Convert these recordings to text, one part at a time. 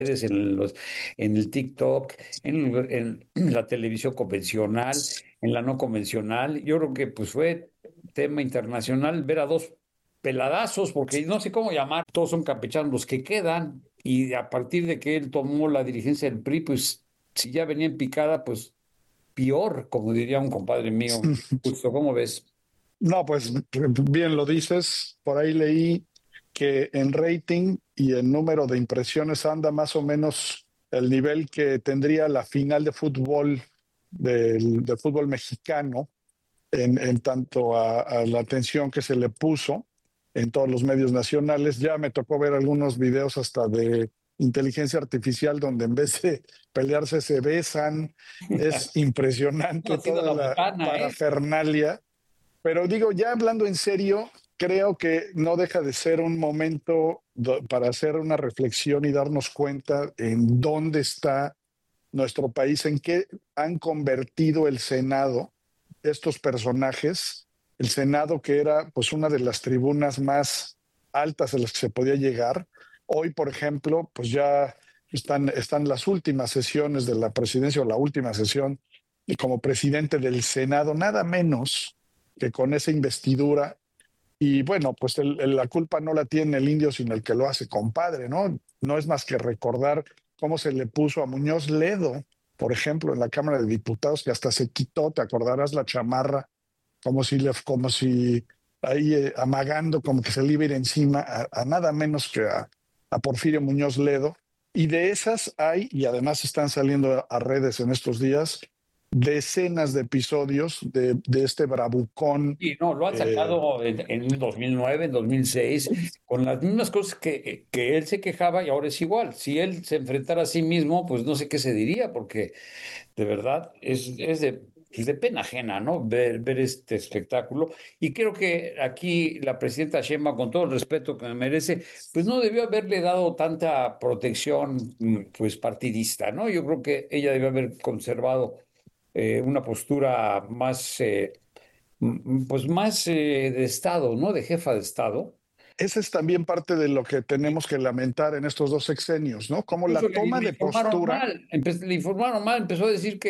en el TikTok, en la televisión convencional, en la no convencional. Yo creo que pues fue tema internacional ver a dos peladazos, porque no sé cómo llamar, todos son campechanos los que quedan, y a partir de que él tomó la dirigencia del PRI, pues si ya venía en picada, pues peor, como diría un compadre mío. Justo, ¿cómo ves? No, pues bien lo dices. Por ahí leí que en rating y en número de impresiones anda más o menos el nivel que tendría la final de fútbol del fútbol mexicano en tanto a la atención que se le puso en todos los medios nacionales. Ya me tocó ver algunos videos hasta de inteligencia artificial donde en vez de pelearse se besan. Es No impresionante ha sido toda la la botana, ¿eh? parafernalia, pero digo, ya hablando en serio, creo que no deja de ser un momento para hacer una reflexión y darnos cuenta en dónde está nuestro país, en qué han convertido el Senado, estos personajes, el Senado que era pues una de las tribunas más altas a las que se podía llegar. Hoy, por ejemplo, pues ya están las últimas sesiones de la presidencia o la última sesión y como presidente del Senado, nada menos que con esa investidura. Y bueno, pues la culpa no la tiene el indio, sino el que lo hace, compadre, ¿no? No es más que recordar cómo se le puso a Muñoz Ledo, por ejemplo, en la Cámara de Diputados, que hasta se quitó, te acordarás, la chamarra, como si ahí amagando, como que se le iba a ir encima a nada menos que a Porfirio Muñoz Ledo. Y de esas hay, y además están saliendo a redes en estos días, decenas de episodios de este bravucón. Y no, lo han eh, sacado en 2009, en 2006, con las mismas cosas que él se quejaba y ahora es igual. Si él se enfrentara a sí mismo, pues no sé qué se diría, porque de verdad es de pena ajena, ¿no? Ver este espectáculo. Y creo que aquí la presidenta Sheinbaum, con todo el respeto que me merece, pues no debió haberle dado tanta protección, pues partidista, ¿no? Yo creo que ella debió haber conservado una postura más, pues más de Estado, ¿no? De jefa de Estado. Esa es también parte de lo que tenemos que lamentar en estos dos sexenios, ¿no? Como la Incluso toma le de informaron postura. mal, le informaron mal, empezó a decir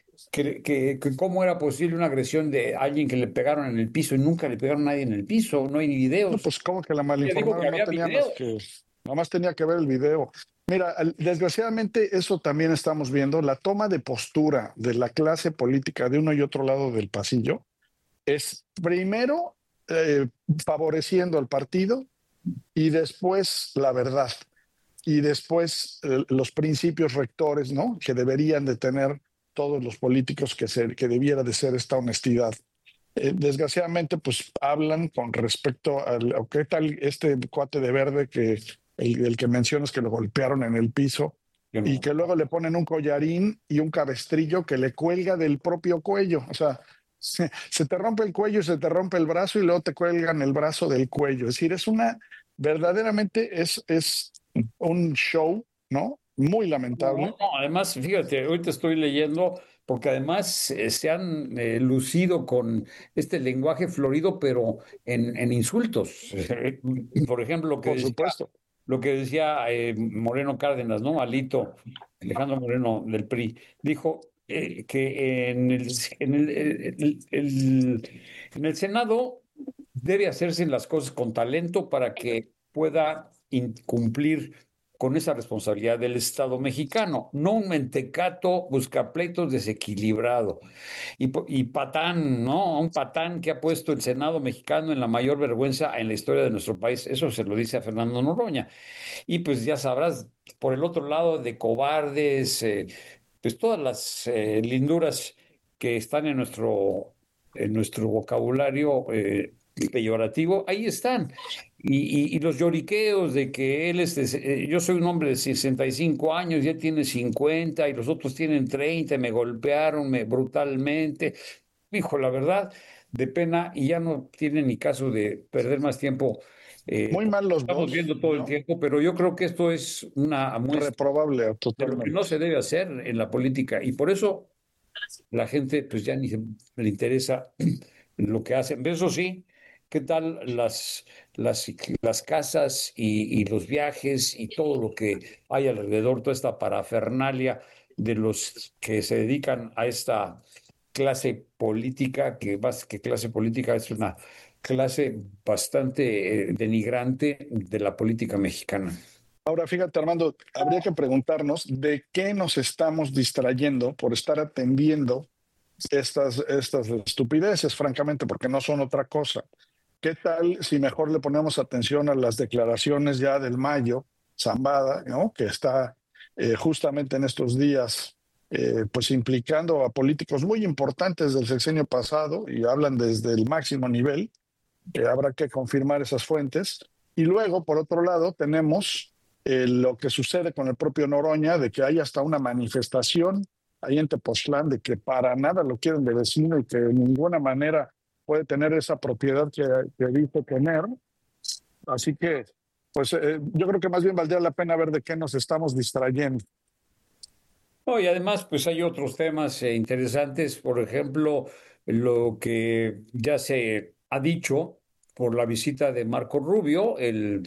que cómo era posible una agresión de alguien que le pegaron en el piso y nunca le pegaron a nadie en el piso, no hay ni No, videos. pues como que la Ella dijo que malinformaron, no había tenía más videos. que, nomás tenía que ver el video. Mira, desgraciadamente eso también estamos viendo, la toma de postura de la clase política de uno y otro lado del pasillo es primero eh, favoreciendo al partido y después la verdad y después los principios rectores, ¿no? Que deberían de tener todos los políticos, que debiera de ser esta honestidad. Desgraciadamente, pues hablan con respecto a qué tal este cuate de verde el que mencionas que lo golpearon en el piso Yo y no. que luego le ponen un collarín y un cabestrillo que le cuelga del propio cuello. O sea, se te rompe el cuello y se te rompe el brazo y luego te cuelgan el brazo del cuello. Es decir, verdaderamente es un show, ¿no? Muy No, lamentable. no, además, fíjate, ahorita estoy leyendo, porque además se han lucido con este lenguaje florido, pero en insultos. Por ejemplo, Por supuesto. lo que decía Moreno Cárdenas, ¿no? Alito, Alejandro Moreno del PRI, dijo que en el Senado debe hacerse las cosas con talento para que pueda cumplir con esa responsabilidad del Estado mexicano, no un mentecato buscapleitos desequilibrado y patán, ¿no? Un patán que ha puesto el Senado mexicano en la mayor vergüenza en la historia de nuestro país. Eso se lo dice a Fernando Noroña. Y pues ya sabrás, por el otro lado, de cobardes, pues todas las linduras que están en nuestro vocabulario peyorativo, ahí están. Y los lloriqueos de que yo soy un hombre de 65 años, ya tiene 50 y los otros tienen 30, me golpearon brutalmente. Hijo, la verdad, de pena, y ya no tiene ni caso de perder más tiempo. Muy Porque mal los estamos dos, viendo todo el ¿no? tiempo, pero yo creo que esto es una muestra Reprobable de lo que no totalmente. se debe hacer en la política, y por eso la gente pues ya ni le interesa lo que hacen. Eso sí, ¿Qué tal las, las casas y los viajes y todo lo que hay alrededor, toda esta parafernalia de los que se dedican a esta clase política, que más que clase política es una clase bastante denigrante de la política mexicana? Ahora, fíjate, Armando, habría que preguntarnos de qué nos estamos distrayendo por estar atendiendo estas estupideces, francamente, porque no son otra cosa. ¿Qué tal si mejor le ponemos atención a las declaraciones ya del mayo, Zambada, ¿no? Que está justamente en estos días, pues implicando a políticos muy importantes del sexenio pasado y hablan desde el máximo nivel, que habrá que confirmar esas fuentes. Y luego, por otro lado, tenemos lo que sucede con el propio Noroña, de que hay hasta una manifestación ahí en Tepoztlán de que para nada lo quieren de vecino y que de ninguna manera puede tener esa propiedad que dice tener. Así que, pues yo creo que más bien valdría la pena ver de qué nos estamos distrayendo. No, y además, pues hay otros temas interesantes, por ejemplo, lo que ya se ha dicho por la visita de Marco Rubio,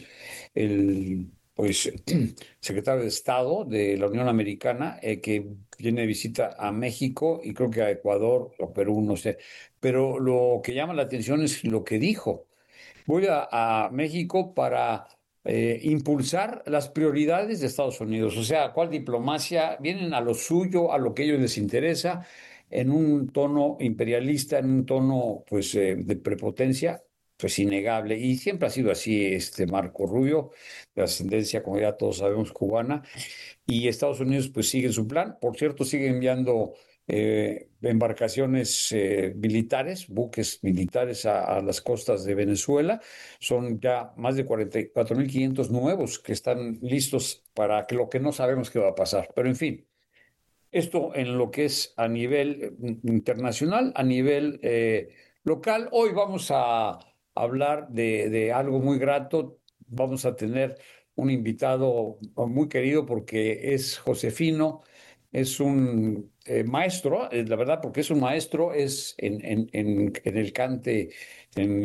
el pues, secretario de Estado de la Unión Americana, que viene de visita a México y creo que a Ecuador o Perú, no sé. Pero lo que llama la atención es lo que dijo. Voy a México para impulsar las prioridades de Estados Unidos. O sea, ¿cuál diplomacia? Vienen a lo suyo, a lo que a ellos les interesa, en un tono imperialista, en un tono pues de prepotencia, pues innegable. Y siempre ha sido así este Marco Rubio, de ascendencia, como ya todos sabemos, cubana. Y Estados Unidos pues sigue su plan. Por cierto, sigue enviando embarcaciones militares, buques militares a las costas de Venezuela. Son ya más de 44.500 nuevos que están listos para que lo que no sabemos qué va a pasar. Pero en fin, esto en lo que es a nivel internacional, a nivel local. Hoy vamos a hablar de algo muy grato. Vamos a tener un invitado muy querido porque es Josefino, es un maestro, la verdad, porque es un maestro, es en el cante, en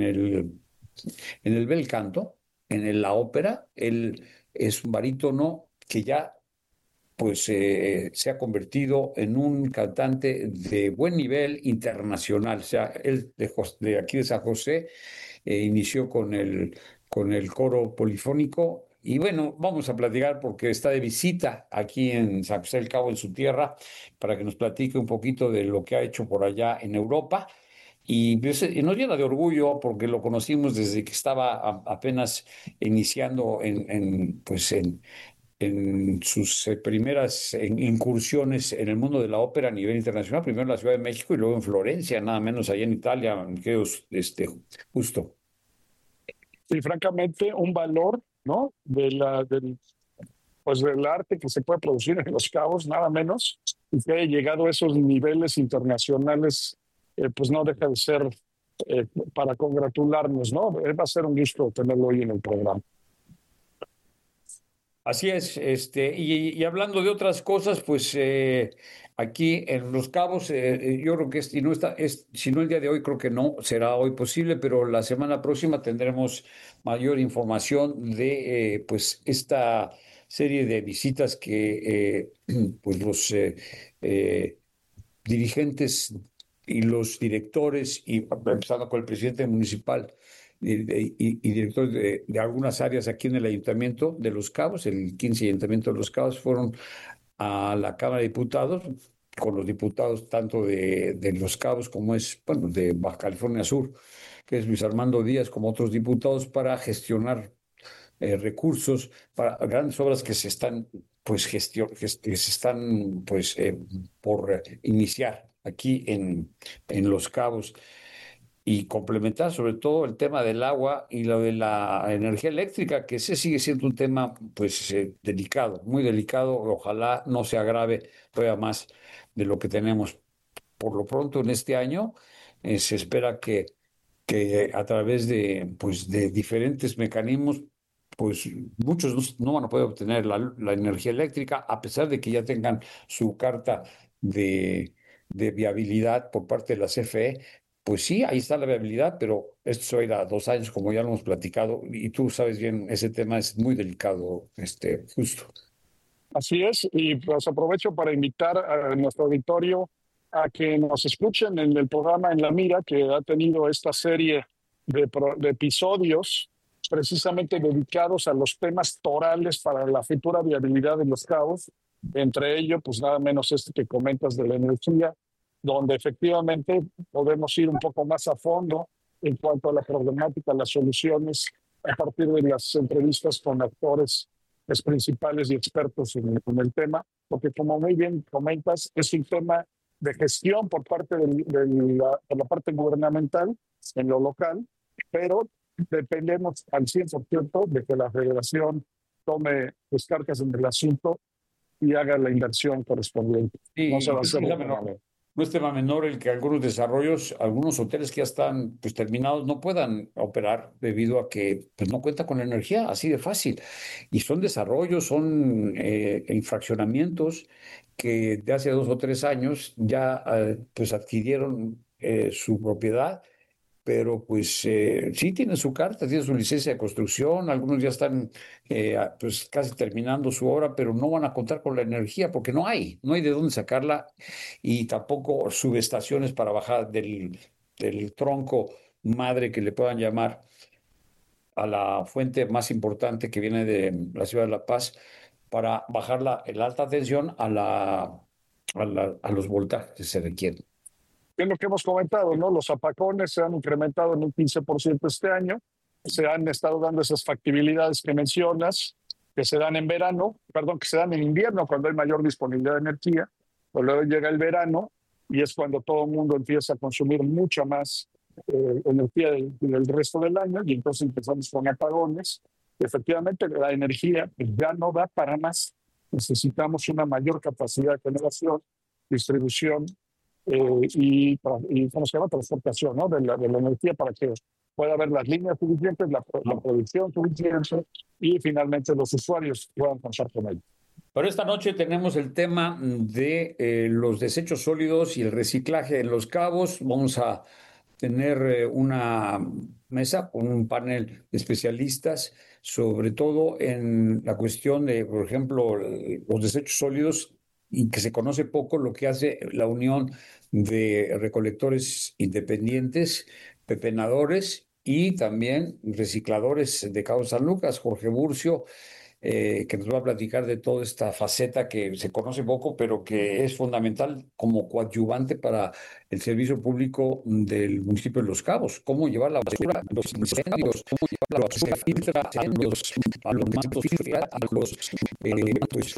el bel canto, la ópera. Él es un barítono que ya pues se ha convertido en un cantante de buen nivel internacional. O sea, él de aquí de San José inició con el coro polifónico. Y bueno, vamos a platicar porque está de visita aquí en San José del Cabo, en su tierra, para que nos platique un poquito de lo que ha hecho por allá en Europa. Y, pues, y nos llena de orgullo porque lo conocimos desde que estaba apenas iniciando pues en sus primeras incursiones en el mundo de la ópera a nivel internacional, primero en la Ciudad de México y luego en Florencia, nada menos allá en Italia, que es justo. Y francamente, un valor, ¿no? Pues del arte que se puede producir en Los Cabos, nada menos, y que haya llegado a esos niveles internacionales, pues no deja de ser eh, para congratularnos, ¿no? Va a ser un gusto tenerlo hoy en el programa. Así es, y hablando de otras cosas, pues aquí en Los Cabos, yo creo que si no está, si no el día de hoy, creo que no será hoy posible, pero la semana próxima tendremos mayor información de pues esta serie de visitas que pues los eh, dirigentes y los directores, y empezando con el presidente municipal y director de algunas áreas aquí en el Ayuntamiento de Los Cabos, el 15 Ayuntamiento de Los Cabos, fueron a la Cámara de Diputados con los diputados tanto de Los Cabos como es, bueno, de Baja California Sur, que es Luis Armando Díaz, como otros diputados, para gestionar recursos para grandes obras que se están que se están por iniciar aquí en Los Cabos y complementar sobre todo el tema del agua y lo de la energía eléctrica, que ese sigue siendo un tema pues delicado, muy delicado. Ojalá no se agrave todavía más de lo que tenemos. Por lo pronto en este año se espera que a través de diferentes mecanismos, pues muchos no van a poder obtener la energía eléctrica, a pesar de que ya tengan su carta de, de viabilidad por parte de la CFE, pues sí, ahí está la viabilidad, pero esto se va a ir a 2 años, como ya lo hemos platicado, y tú sabes bien, ese tema es muy delicado, justo. Así es, y pues aprovecho para invitar a nuestro auditorio a que nos escuchen en el programa En la Mira, que ha tenido esta serie de episodios precisamente dedicados a los temas torales para la futura viabilidad de Los Cabos, entre ellos, pues nada menos este que comentas de la energía, donde efectivamente podemos ir un poco más a fondo en cuanto a la problemática, las soluciones, a partir de las entrevistas con actores principales y expertos en el tema, porque como muy bien comentas, es un tema de gestión por parte de la parte gubernamental en lo local, pero dependemos al 100% de que la federación tome pues, cartas en el asunto y haga la inversión correspondiente. No se Y va a hacer de menor, no es tema menor el que algunos desarrollos, algunos hoteles que ya están pues terminados no puedan operar debido a que pues, no cuenta con energía, así de fácil. Y son desarrollos, son infraccionamientos que de hace 2 o 3 años ya pues adquirieron su propiedad, pero pues sí tienen su carta, tienen su licencia de construcción, algunos ya están pues casi terminando su obra, pero no van a contar con la energía porque no hay de dónde sacarla, y tampoco subestaciones para bajar del tronco madre que le puedan llamar a la fuente más importante que viene de la ciudad de La Paz para bajar el alta tensión a los voltajes que se requieren. Es lo que hemos comentado, ¿no? Los apagones se han incrementado en un 15% este año, se han estado dando esas factibilidades que mencionas, que se dan en verano, perdón, que se dan en invierno cuando hay mayor disponibilidad de energía, pero luego llega el verano y es cuando todo el mundo empieza a consumir mucha más energía del resto del año y entonces empezamos con apagones. Efectivamente, la energía ya no da para más. Necesitamos una mayor capacidad de generación, distribución y ¿cómo se llama? Transportación, ¿no? de la energía para que pueda haber las líneas suficientes, la producción suficiente y finalmente los usuarios puedan contar con ello. Pero esta noche tenemos el tema de los desechos sólidos y el reciclaje en Los Cabos. Vamos a tener una mesa con un panel de especialistas, sobre todo en la cuestión de, por ejemplo, los desechos sólidos, y que se conoce poco lo que hace la Unión de Recolectores Independientes, pepenadores y también recicladores de Cabo San Lucas, Jorge Burcio, que nos va a platicar de toda esta faceta que se conoce poco, pero que es fundamental como coadyuvante para el servicio público del municipio de Los Cabos. Cómo llevar la basura, los incendios, cómo llevar la basura filtra a los mantos freáticos, pues,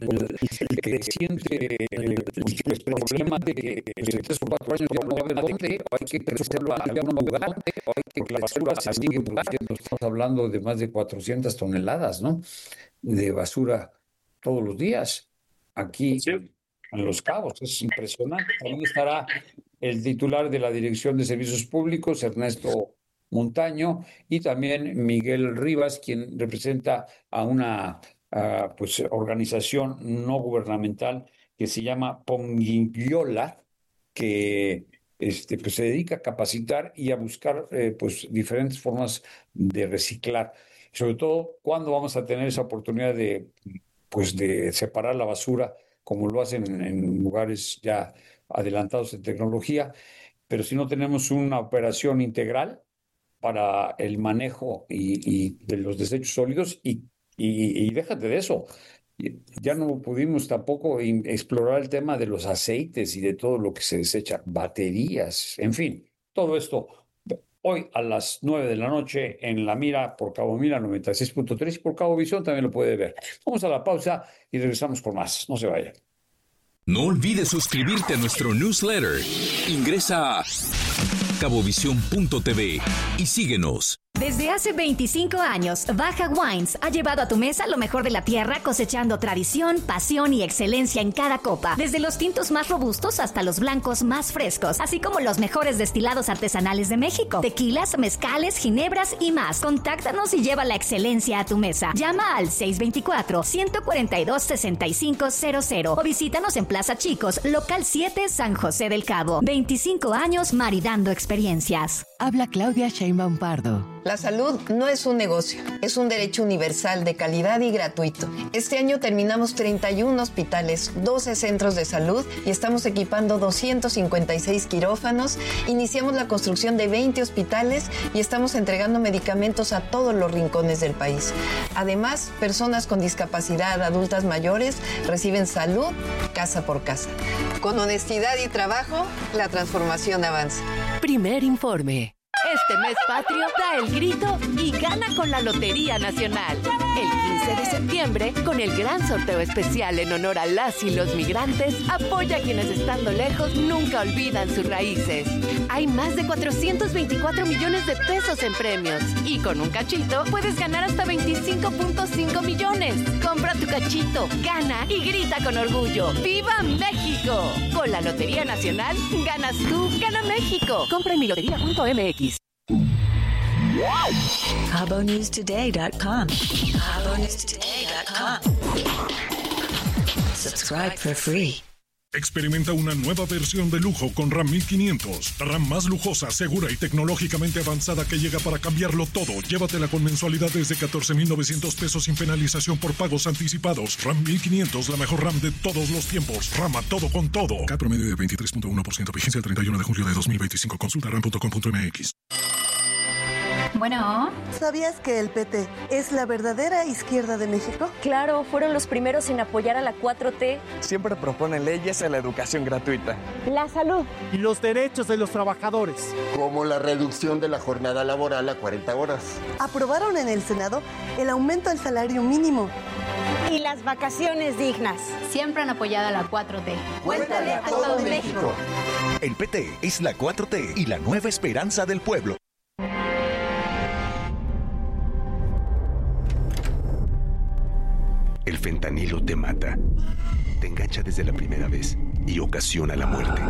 el que siente el problema de que en 3 o 4 años ya no va a haber dónde, hay que crecerlo a algún lugar, porque la basura se sigue produciendo. Estamos hablando de más de 400 toneladas, ¿no? De basura todos los días aquí Sí. en Los Cabos. Es impresionante. También estará el titular de la Dirección de Servicios Públicos, Ernesto Montaño, y también Miguel Rivas, quien representa a una pues, organización no gubernamental que se llama Ponguinguiola, que pues, se dedica a capacitar y a buscar pues, diferentes formas de reciclar. Sobre todo, ¿cuándo vamos a tener esa oportunidad pues, de separar la basura, como lo hacen en lugares ya adelantados en tecnología? Pero si no tenemos una operación integral para el manejo y de los desechos sólidos, y déjate de eso. Ya no pudimos tampoco explorar el tema de los aceites y de todo lo que se desecha, baterías, en fin, todo esto. Hoy a las 9 de la noche en La Mira por Cabo Mira 96.3 y por Cabo Visión también lo puede ver. Vamos a la pausa y regresamos con más. No se vaya. No olvides suscribirte a nuestro newsletter. Ingresa a cabovisión.tv y síguenos. Desde hace 25 años, Baja Wines ha llevado a tu mesa lo mejor de la tierra, cosechando tradición, pasión y excelencia en cada copa. Desde los tintos más robustos hasta los blancos más frescos, así como los mejores destilados artesanales de México, tequilas, mezcales, ginebras y más. Contáctanos y lleva la excelencia a tu mesa. Llama al 624-142-6500 o visítanos en Plaza Chicos, Local 7, San José del Cabo. 25 años maridando experiencias. Habla Claudia Sheinbaum Pardo. La salud no es un negocio, es un derecho universal de calidad y gratuito. Este año terminamos 31 hospitales, 12 centros de salud y estamos equipando 256 quirófanos. Iniciamos la construcción de 20 hospitales y estamos entregando medicamentos a todos los rincones del país. Además, personas con discapacidad, adultas mayores, reciben salud casa por casa. Con honestidad y trabajo, la transformación avanza. Primer informe. Este mes patrio da el grito y gana con la Lotería Nacional. El 15 de septiembre, con el gran sorteo especial en honor a las y los migrantes, apoya a quienes estando lejos nunca olvidan sus raíces. Hay más de 424 millones de pesos en premios y con un cachito puedes ganar hasta 25.5 millones. Compra tu cachito, gana y grita con orgullo. ¡Viva México! Con la Lotería Nacional, ganas tú, gana México. Compra en milotería.mx. HaboNewsToday.com. HaboNewsToday.com. Subscribe for free. Experimenta una nueva versión de lujo con RAM 1500. La RAM más lujosa, segura y tecnológicamente avanzada que llega para cambiarlo todo. Llévatela con mensualidades de 14,900 pesos sin penalización por pagos anticipados. RAM 1500, la mejor RAM de todos los tiempos. RAM a todo con todo. Cada promedio de 23.1%. Vigencia el 31 de julio de 2025. Consulta ram.com.mx. Bueno. ¿Sabías que el PT es la verdadera izquierda de México? Claro, fueron los primeros en apoyar a la 4T. Siempre proponen leyes a la educación gratuita, la salud y los derechos de los trabajadores, como la reducción de la jornada laboral a 40 horas. Aprobaron en el Senado el aumento del salario mínimo y las vacaciones dignas. Siempre han apoyado a la 4T. Cuéntale a todo México. El PT es la 4T y la nueva esperanza del pueblo. El fentanilo te mata, te engancha desde la primera vez y ocasiona la muerte.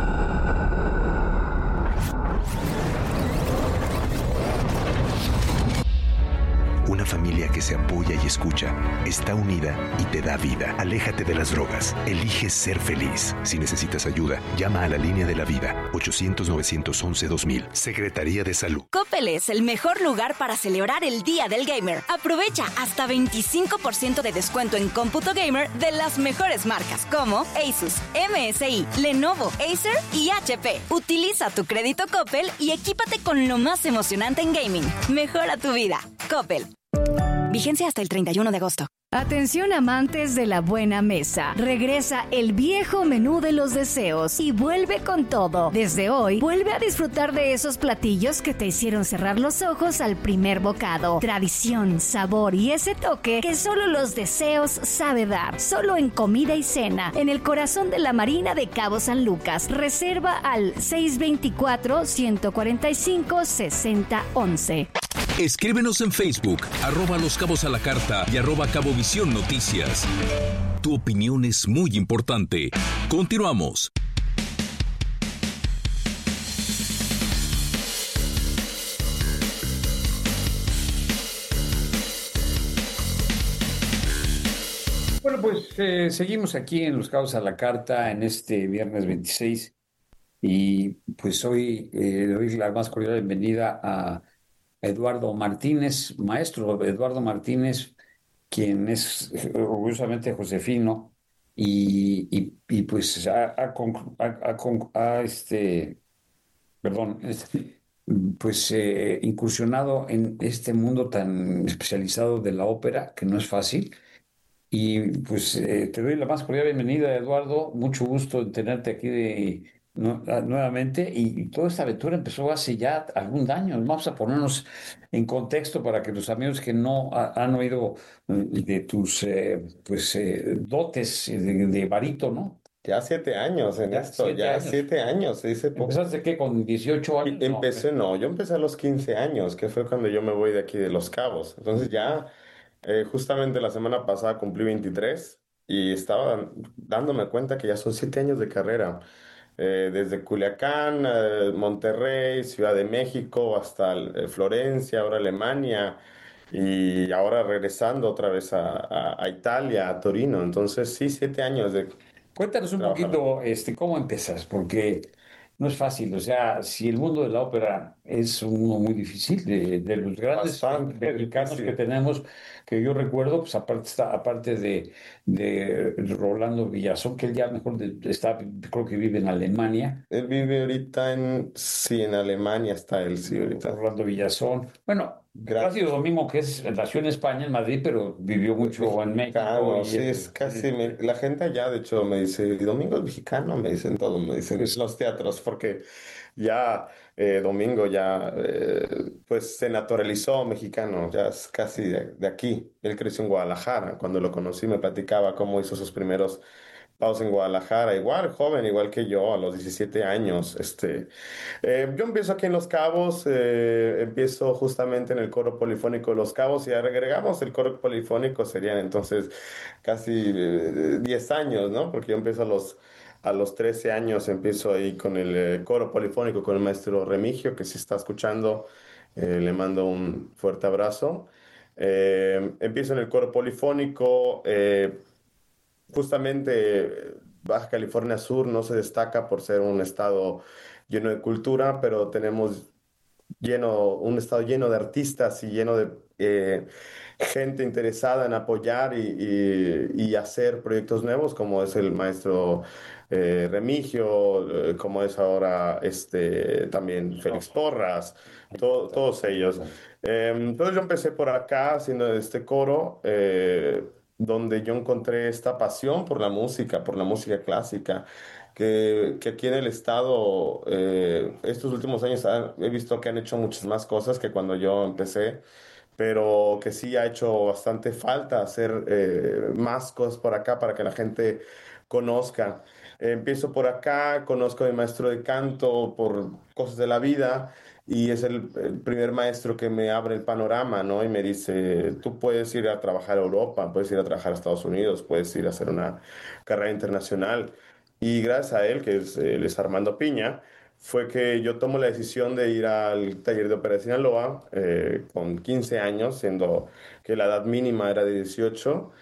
Una familia que se apoya y escucha, está unida y te da vida. Aléjate de las drogas. Elige ser feliz. Si necesitas ayuda, llama a la Línea de la Vida, 800-911-2000. Secretaría de Salud. Coppel es el mejor lugar para celebrar el Día del Gamer. Aprovecha hasta 25% de descuento en cómputo gamer de las mejores marcas como Asus, MSI, Lenovo, Acer y HP. Utiliza tu crédito Coppel y equípate con lo más emocionante en gaming. Mejora tu vida. Coppel. Vigencia hasta el 31 de agosto. Atención amantes de la buena mesa. Regresa el viejo menú de los deseos y vuelve con todo. Desde hoy, vuelve a disfrutar de esos platillos que te hicieron cerrar los ojos al primer bocado. Tradición, sabor y ese toque que solo los deseos sabe dar. Solo en Comida y Cena, en el corazón de la Marina de Cabo San Lucas. Reserva al 624-145-6011. Escríbenos en Facebook, @Los Cabos a la Carta y @Cabovisión Noticias. Tu opinión es muy importante. Continuamos. Bueno, pues seguimos aquí en Los Cabos a la Carta en este viernes 26 y pues hoy le doy la más cordial bienvenida a Eduardo Martínez, maestro Eduardo Martínez, quien es orgullosamente josefino y pues pues incursionado en este mundo tan especializado de la ópera, que no es fácil. Y pues te doy la más cordial bienvenida, Eduardo. Mucho gusto en tenerte aquí nuevamente. Y toda esta aventura empezó hace ya algún año. Vamos a ponernos en contexto para que los amigos que no han oído de tus dotes de barítono, Ya 7 años en esto, 7 años, se dice poco. ¿Empezaste qué, con 18 años? Yo empecé a los 15 años, que fue cuando yo me voy de aquí de Los Cabos. Entonces ya, justamente la semana pasada cumplí 23 y estaba dándome cuenta que ya son 7 años de carrera. Desde Culiacán, Monterrey, Ciudad de México, hasta Florencia, ahora Alemania, y ahora regresando otra vez a Italia, a Torino. Entonces sí, 7 años de Cuéntanos un poquito, cómo empezas, porque no es fácil. O sea, si el mundo de la ópera es uno muy difícil, de los grandes mexicanos que tenemos, que yo recuerdo, pues aparte de Rolando Villazón, que él ya mejor está, creo que vive en Alemania. Él vive ahorita en Alemania está él, sí, ahorita. Rolando Villazón. Bueno, Plácido Domingo, que nació en España, en Madrid, pero vivió mucho en México. Sí, es casi. La gente allá, de hecho, me dice, ¿y Domingo es mexicano? Me dicen todo, me dicen los teatros, porque ya Domingo ya pues se naturalizó mexicano, ya es casi de aquí. Él creció en Guadalajara. Cuando lo conocí me platicaba cómo hizo sus primeros pasos en Guadalajara, igual joven, igual que yo, a los 17 años. Yo empiezo aquí en Los Cabos, empiezo justamente en el coro polifónico de Los Cabos y agregamos el coro polifónico, serían entonces casi 10 años, ¿no? Porque yo empiezo a los 13 años, empiezo ahí con el coro polifónico con el maestro Remigio, que si está escuchando, le mando un fuerte abrazo. Empiezo en el coro polifónico. Justamente Baja California Sur no se destaca por ser un estado lleno de cultura, pero tenemos un estado lleno de artistas y lleno de gente interesada en apoyar y hacer proyectos nuevos, como es el maestro Remigio, como es ahora también Félix Porras, todos ellos. Entonces yo empecé por acá haciendo este coro, donde yo encontré esta pasión por la música clásica, que aquí en el estado, estos últimos años he visto que han hecho muchas más cosas que cuando yo empecé, pero que sí ha hecho bastante falta hacer más cosas por acá para que la gente conozca. Empiezo por acá, conozco a mi maestro de canto por cosas de la vida, y es el primer maestro que me abre el panorama, ¿no? Y me dice, tú puedes ir a trabajar a Europa, puedes ir a trabajar a Estados Unidos, puedes ir a hacer una carrera internacional. Y gracias a él, él es Armando Piña, fue que yo tomo la decisión de ir al taller de ópera de Sinaloa con 15 años, siendo que la edad mínima era de 18.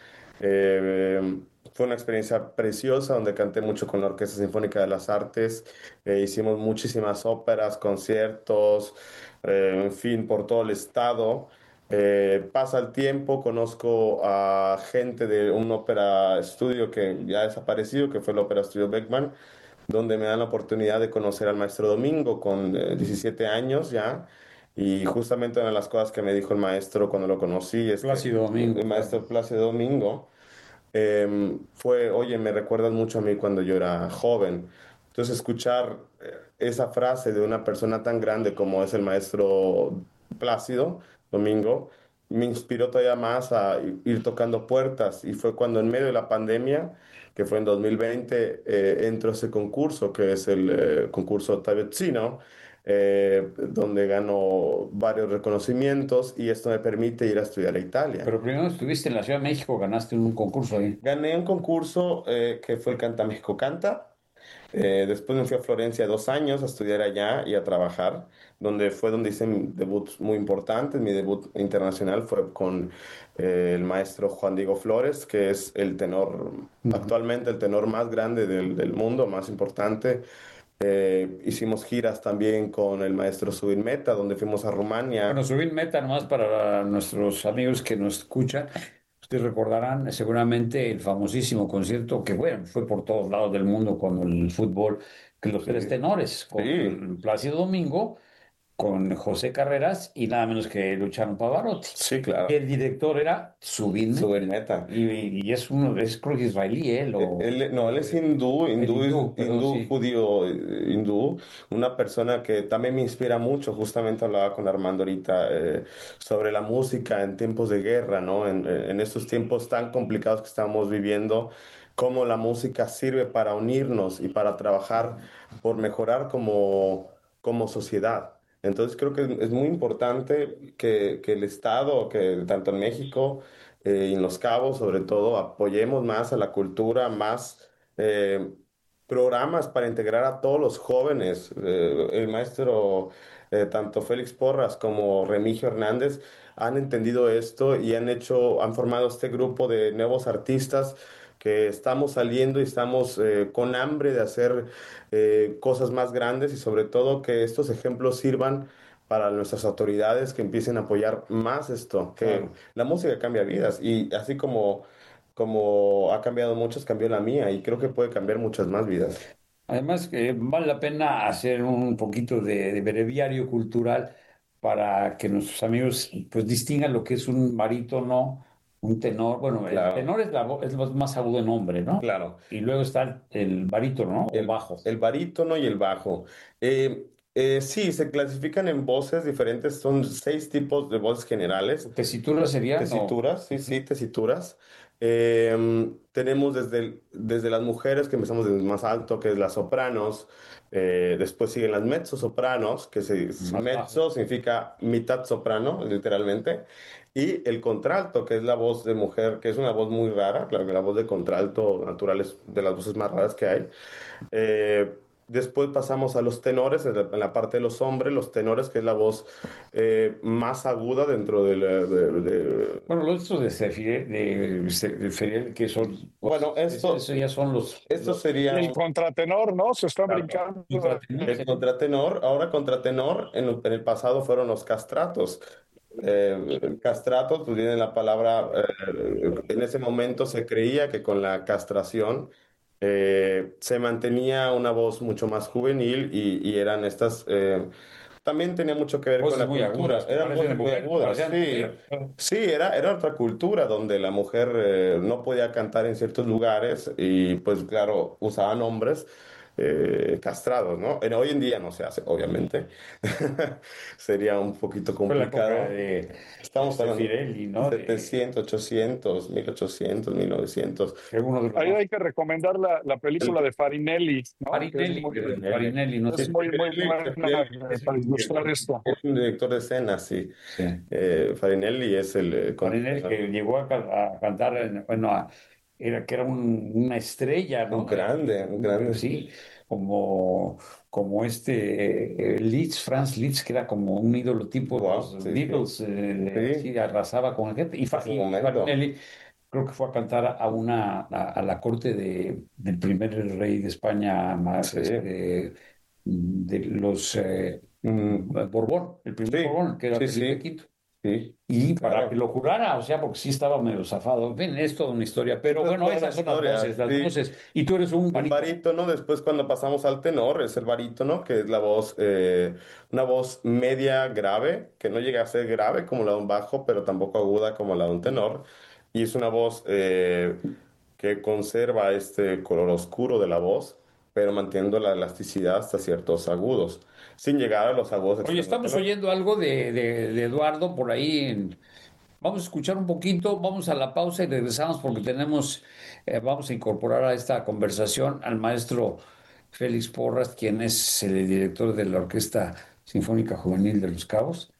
Fue una experiencia preciosa donde canté mucho con la Orquesta Sinfónica de las Artes. Hicimos muchísimas óperas, conciertos, en fin, por todo el estado. Pasa el tiempo, conozco a gente de un ópera estudio que ya ha desaparecido, que fue el Ópera Estudio Beckman, donde me dan la oportunidad de conocer al maestro Domingo con 17 años ya. Y justamente una de las cosas que me dijo el maestro cuando lo conocí es Plácido Domingo. El maestro Plácido Domingo fue, oye, me recuerdas mucho a mí cuando yo era joven. Entonces escuchar esa frase de una persona tan grande como es el maestro Plácido Domingo me inspiró todavía más a ir tocando puertas, y fue cuando en medio de la pandemia, que fue en 2020, entró ese concurso que es el concurso Tavezzino, donde ganó varios reconocimientos, y esto me permite ir a estudiar a Italia. Pero primero estuviste en la Ciudad de México, ganaste un concurso ahí. Gané un concurso que fue el Canta México Canta. Después me fui a Florencia 2 años a estudiar allá y a trabajar, donde hice mi debut muy importante. Mi debut internacional fue con el maestro Juan Diego Flores, que es el tenor, actualmente el tenor más grande del mundo, más importante. Hicimos giras también con el maestro Zubin Mehta, donde fuimos a Rumania. Bueno, Zubin Mehta, nomás para nuestros amigos que nos escuchan, ustedes recordarán seguramente el famosísimo concierto que, bueno, fue por todos lados del mundo con el fútbol, que los tres tenores, con Plácido Domingo, con José Carreras y nada menos que Luciano Pavarotti. Sí, claro. El director era Zubin Mehta. Y es creo que israelí, él es hindú, una persona que también me inspira mucho. Justamente hablaba con Armando ahorita sobre la música en tiempos de guerra, ¿no? En estos tiempos tan complicados que estamos viviendo. cómo la música sirve para unirnos y para trabajar por mejorar como sociedad. Entonces creo que es muy importante que el Estado, que tanto en México y en Los Cabos sobre todo, apoyemos más a la cultura, más programas para integrar a todos los jóvenes. El maestro, tanto Félix Porras como Remigio Hernández, han entendido esto y han formado este grupo de nuevos artistas que estamos saliendo y estamos con hambre de hacer cosas más grandes y sobre todo que estos ejemplos sirvan para nuestras autoridades que empiecen a apoyar más esto, que la música cambia vidas y así como ha cambiado muchas, cambió la mía y creo que puede cambiar muchas más vidas. Además, vale la pena hacer un poquito de breviario cultural para que nuestros amigos pues distingan lo que es un barítono, un tenor. Bueno, el tenor es es lo más agudo en hombre, ¿no? Claro. Y luego está el barítono, ¿no? El bajo. El barítono y el bajo. Sí, se clasifican en voces diferentes, son 6 tipos de voces generales. ¿Tesituras serían? Tesituras, sí, tesituras. Tenemos desde las mujeres, que empezamos desde el más alto, que es las sopranos. Después siguen las mezzosopranos, mezzo significa mitad soprano, literalmente. Y el contralto, que es la voz de mujer, que es una voz muy rara. Claro que la voz de contralto natural es de las voces más raras que hay. Después pasamos a los tenores, en la parte de los hombres, los tenores, que es la voz más aguda dentro Bueno, los estos de Feriel, que son... Bueno, eso ya son los... Estos serían... El contratenor, ¿no? Se está brincando. El contratenor, ahora contratenor, en el pasado fueron los castratos. Castratos, pues viene la palabra, en ese momento se creía que con la castración se mantenía una voz mucho más juvenil y eran estas, también tenía mucho que ver con la cultura, eran voces muy agudas, sí, era otra cultura donde la mujer no podía cantar en ciertos lugares y pues claro, usaban hombres castrados, ¿no? Hoy en día no se hace, obviamente. Sería un poquito complicado. Estamos hablando de ¿no? 700, 800, 1800, 1900. Ahí hay que recomendar la película de Farinelli, ¿no? Farinelli, no sé. Es muy buena para ilustrar esto. Es un director de escena, sí. Farinelli es el... Farinelli que llegó a cantar, era una estrella, ¿no? Un grande. Sí, como Liszt, Franz Liszt, que era como un ídolo tipo de los Beatles, sí, arrasaba con la gente. Y Farinelli creo que fue a cantar a la corte del primer rey de España, más de los Borbón, el primer Borbón, que era Felipe V. Sí, y para que lo jurara, o sea, porque sí estaba medio zafado. Ven, es toda una historia, pero bueno, esas son las voces. Y tú eres un barítono. Después, cuando pasamos al tenor, es el barítono, que es la voz, una voz media grave, que no llega a ser grave como la de un bajo, pero tampoco aguda como la de un tenor. Y es una voz que conserva este color oscuro de la voz, pero manteniendo la elasticidad hasta ciertos agudos, sin llegar a los agudos. Oye, estamos oyendo algo de Eduardo por ahí. Vamos a escuchar un poquito, vamos a la pausa y regresamos porque vamos a incorporar a esta conversación al maestro Félix Porras, quien es el director de la Orquesta Sinfónica Juvenil de Los Cabos,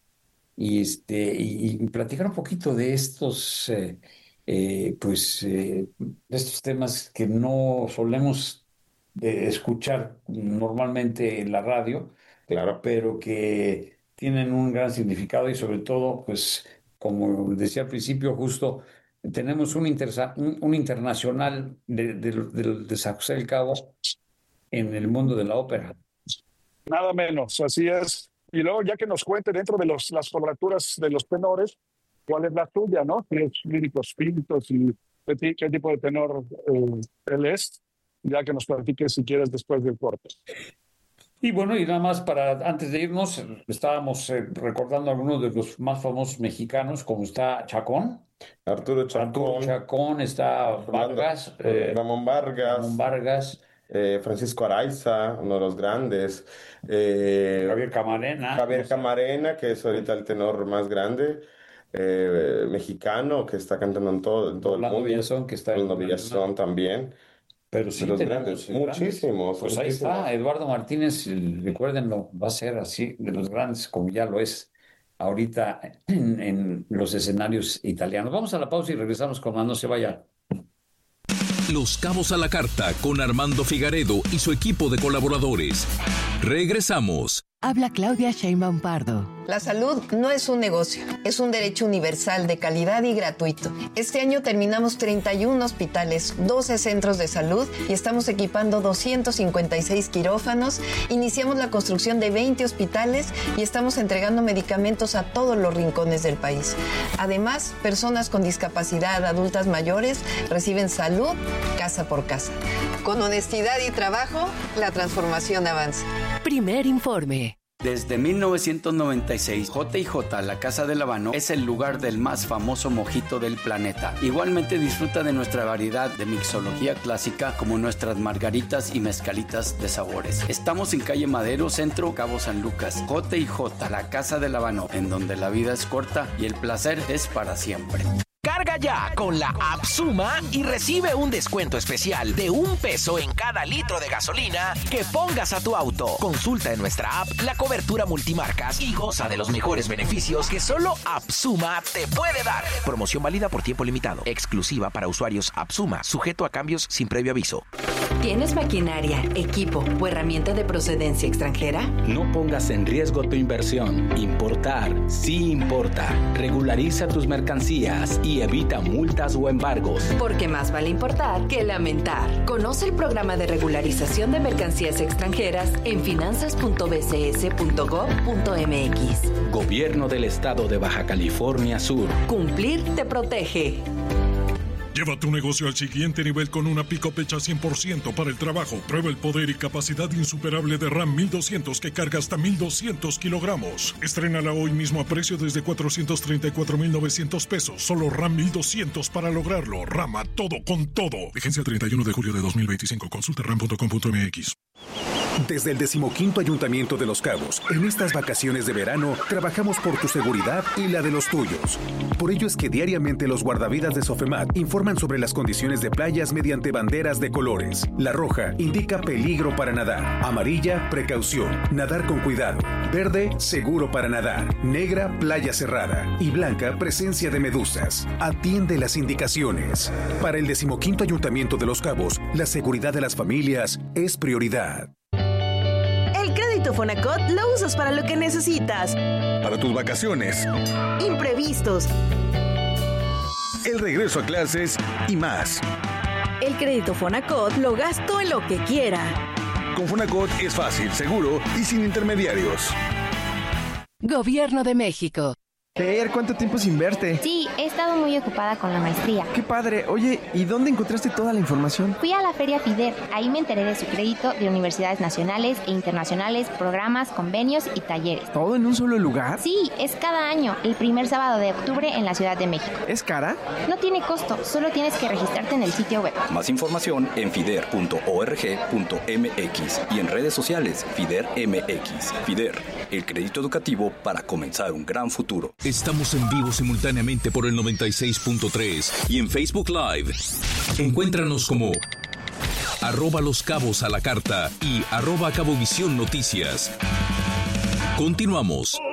y platicar un poquito de estos, de estos temas que no solemos escuchar normalmente en la radio, claro, pero que tienen un gran significado y sobre todo, pues, como decía al principio, justo tenemos un internacional de San José del Cabo en el mundo de la ópera. Nada menos, así es. Y luego ya que nos cuente dentro de las coloraturas de los tenores, cuál es la tuya, ¿no? ¿Qué líricos pintos y qué tipo de tenor él es? Ya que nos platiques si quieres después del corte. Y bueno, y nada más antes de irnos, estábamos recordando algunos de los más famosos mexicanos, como está Chacón. Arturo Chacón, está Vargas. Ramón Vargas. Francisco Araiza, uno de los grandes. Javier Camarena. Que es ahorita el tenor más grande. Mexicano, que está cantando en todo el mundo. Villazón, que está Orlando Villazón también. Pero sí, los grandes, muchísimos. Pues ahí está, Eduardo Martínez, recuérdenlo, va a ser así, de los grandes, como ya lo es ahorita en los escenarios italianos. Vamos a la pausa y regresamos con más, no se vaya. Los Cabos a la Carta con Armando Figaredo y su equipo de colaboradores. Regresamos. Habla Claudia Sheinbaum Pardo. La salud no es un negocio, es un derecho universal de calidad y gratuito. Este año terminamos 31 hospitales, 12 centros de salud y estamos equipando 256 quirófanos. Iniciamos la construcción de 20 hospitales y estamos entregando medicamentos a todos los rincones del país. Además, personas con discapacidad, adultas mayores, reciben salud casa por casa. Con honestidad y trabajo, la transformación avanza. Primer informe. Desde 1996, J&J, la Casa del Habano, es el lugar del más famoso mojito del planeta. Igualmente disfruta de nuestra variedad de mixología clásica, como nuestras margaritas y mezcalitas de sabores. Estamos en calle Madero, Centro, Cabo San Lucas. J&J, la Casa del Habano, en donde la vida es corta y el placer es para siempre. Carga ya con la app Suma y recibe un descuento especial de $1 en cada litro de gasolina que pongas a tu auto. Consulta en nuestra app la cobertura multimarcas y goza de los mejores beneficios que solo App Suma te puede dar. Promoción válida por tiempo limitado. Exclusiva para usuarios App Suma. Sujeto a cambios sin previo aviso. ¿Tienes maquinaria, equipo o herramienta de procedencia extranjera? No pongas en riesgo tu inversión. Importar sí importa. Regulariza tus mercancías y evita multas o embargos. Porque más vale importar que lamentar. Conoce el programa de regularización de mercancías extranjeras en finanzas.bcs.gov.mx. Gobierno del Estado de Baja California Sur. Cumplir te protege. Lleva tu negocio al siguiente nivel con una pick-up hecha 100% para el trabajo. Prueba el poder y capacidad insuperable de Ram 1200 que carga hasta 1,200 kilogramos. Estrénala hoy mismo a precio desde $434,900. Solo Ram 1200 para lograrlo. Rama todo con todo. Vigencia 31 de julio de 2025. Consulta ram.com.mx. Desde el 15º Ayuntamiento de Los Cabos, en estas vacaciones de verano, trabajamos por tu seguridad y la de los tuyos. Por ello es que diariamente los guardavidas de Sofemat informan sobre las condiciones de playas mediante banderas de colores. La roja indica peligro para nadar. Amarilla, precaución, nadar con cuidado. Verde, seguro para nadar. Negra, playa cerrada. Y blanca, presencia de medusas. Atiende las indicaciones. Para el 15º Ayuntamiento de Los Cabos, la seguridad de las familias es prioridad. El crédito Fonacot lo usas para lo que necesitas. Para tus vacaciones. Imprevistos. El regreso a clases y más. El crédito Fonacot lo gasto en lo que quiera. Con Fonacot es fácil, seguro y sin intermediarios. Gobierno de México. Fer, ¿cuánto tiempo sin verte? Sí, he estado muy ocupada con la maestría. ¡Qué padre! Oye, ¿y dónde encontraste toda la información? Fui a la Feria FIDER. Ahí me enteré de su crédito de universidades nacionales e internacionales, programas, convenios y talleres. ¿Todo en un solo lugar? Sí, es cada año, el primer sábado de octubre en la Ciudad de México. ¿Es cara? No tiene costo, solo tienes que registrarte en el sitio web. Más información en fider.org.mx y en redes sociales FIDER-MX. FIDER, el crédito educativo para comenzar un gran futuro. Estamos en vivo simultáneamente por el 96.3 y en Facebook Live. Encuéntranos como @Los Cabos a la Carta y @Cabovisión Noticias. Continuamos.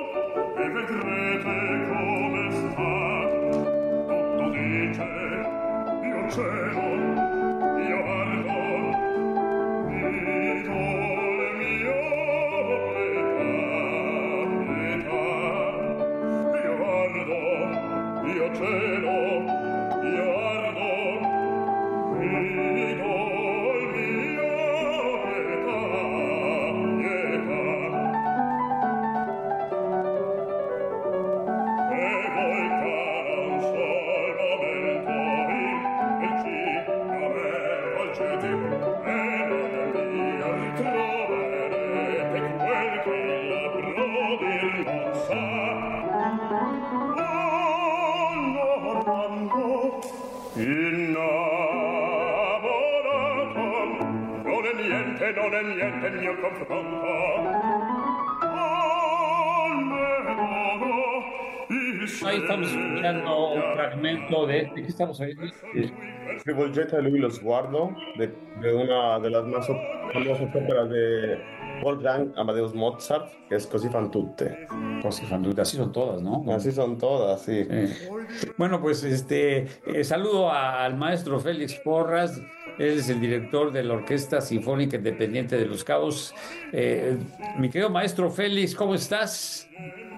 Ahí estamos escuchando un fragmento de qué estamos hablando. Rivolgete a lui lo sguardo, de una de las más famosas óperas de Wolfgang Amadeus Mozart, que es Così fan tutte. Così fan tutte, así son todas, ¿no? Así son todas, sí. Bueno, pues saludo al maestro Félix Porras. Él es el director de la Orquesta Sinfónica Independiente de Los Cabos. Mi querido maestro Félix, ¿cómo estás?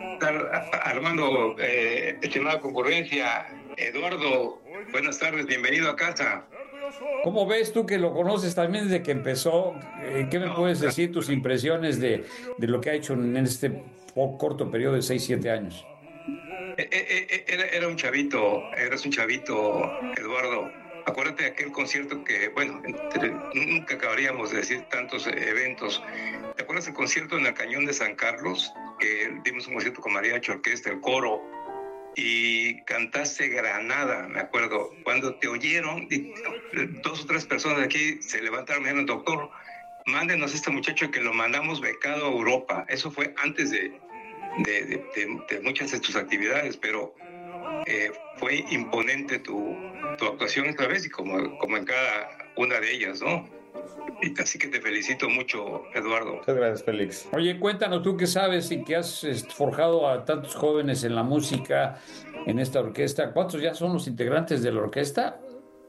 Armando, estimada concurrencia, Eduardo, buenas tardes, bienvenido a casa. ¿Cómo ves tú que lo conoces también desde que empezó? ¿Qué me puedes decir, tus impresiones de lo que ha hecho en este corto periodo de 6-7 años? Eres un chavito, Eduardo. Acuérdate de aquel concierto que, bueno, nunca acabaríamos de decir tantos eventos. ¿Te acuerdas del concierto en el Cañón de San Carlos? Que dimos un concierto con mariachi, orquesta, el coro, y cantaste Granada, me acuerdo. Cuando te oyeron, 2 o 3 personas de aquí se levantaron y me dijeron, doctor, mándenos a este muchacho que lo mandamos becado a Europa. Eso fue antes de muchas de tus actividades, pero fue imponente tu actuación esta vez y como en cada una de ellas, ¿no? Así que te felicito mucho, Eduardo. Muchas gracias, Félix. Oye, cuéntanos tú qué sabes y que has forjado a tantos jóvenes en la música, en esta orquesta. ¿Cuántos ya son los integrantes de la orquesta?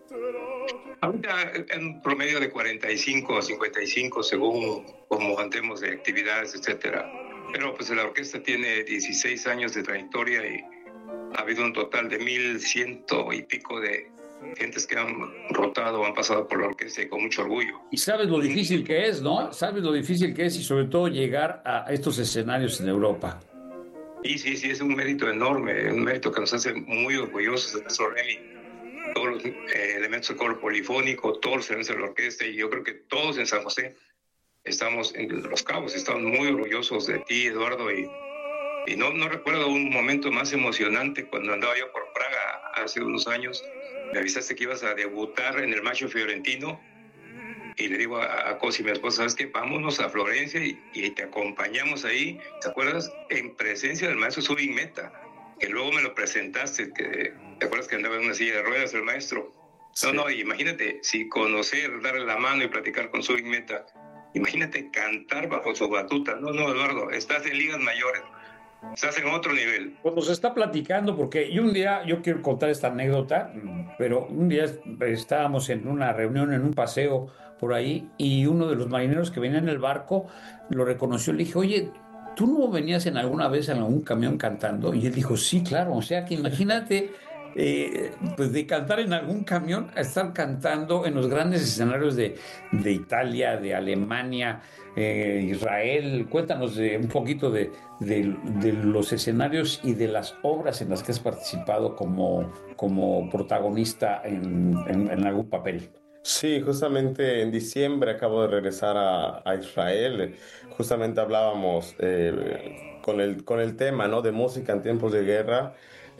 Ahorita en un promedio de 45 o 55 según como andemos de actividades, etcétera. Pero pues la orquesta tiene 16 años de trayectoria y ha habido un total de 1,100 y pico de gentes que han rotado, han pasado por la orquesta y con mucho orgullo. Y sabes lo difícil que es, ¿no? Sabes lo difícil que es y sobre todo llegar a estos escenarios en Europa. Sí, es un mérito enorme, un mérito que nos hace muy orgullosos de nuestro Remy. Todos los elementos del coro polifónico, todos los elementos de la orquesta, y yo creo que todos en San José estamos en Los Cabos, estamos muy orgullosos de ti, Eduardo, y no recuerdo un momento más emocionante cuando andaba yo por Praga hace unos años. Me avisaste que ibas a debutar en el Macho Fiorentino y le digo a Cosi, mi esposa, ¿sabes qué? Vámonos a Florencia y te acompañamos ahí, ¿te acuerdas? En presencia del maestro Zubin Mehta, que luego me lo presentaste, que ¿te acuerdas que andaba en una silla de ruedas el maestro? Sí. No, imagínate, si conocer, darle la mano y platicar con Zubin Mehta, imagínate cantar bajo su batuta. No, Eduardo, estás en ligas mayores. Estás en otro nivel. Pues nos está platicando porque un día, yo quiero contar esta anécdota, pero un día estábamos en una reunión, en un paseo por ahí, y uno de los marineros que venía en el barco lo reconoció. Le dije, oye, ¿tú no venías alguna vez en algún camión cantando? Y él dijo, sí, claro. O sea que imagínate, pues de cantar en algún camión a estar cantando en los grandes escenarios de Italia, de Alemania, Israel. Cuéntanos un poquito de los escenarios y de las obras en las que has participado como protagonista en algún papel. Sí, justamente en diciembre acabo de regresar a Israel. Justamente hablábamos con el tema, ¿no?, de música en tiempos de guerra.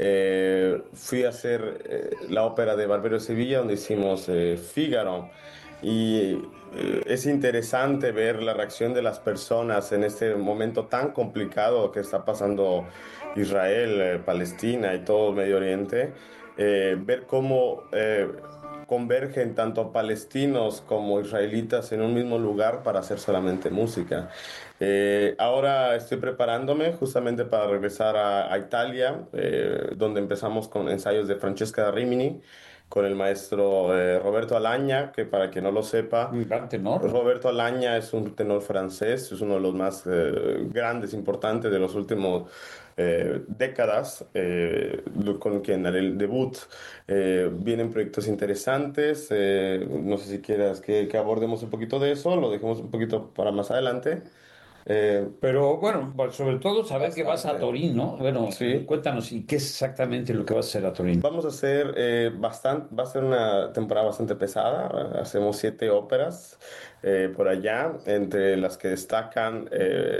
Fui a hacer la ópera de Barbero de Sevilla, donde hicimos Fígaro. Y es interesante ver la reacción de las personas en este momento tan complicado que está pasando Israel, Palestina y todo Medio Oriente. Ver cómo convergen tanto palestinos como israelitas en un mismo lugar para hacer solamente música. Ahora estoy preparándome justamente para regresar a Italia, donde empezamos con ensayos de Francesca Rimini, con el maestro Roberto Alagna, que para quien no lo sepa, un gran tenor. Roberto Alagna es un tenor francés, es uno de los más grandes, importantes de los últimos décadas, con quien haré el debut. Vienen proyectos interesantes, no sé si quieras que abordemos un poquito de eso, lo dejemos un poquito para más adelante. Pero bueno, sobre todo saber que vas a Turín, ¿no? Bueno, sí. Cuéntanos, ¿y qué es exactamente lo que vas a hacer a Turín? Vamos a hacer va a ser una temporada bastante pesada. Hacemos 7 óperas por allá, entre las que destacan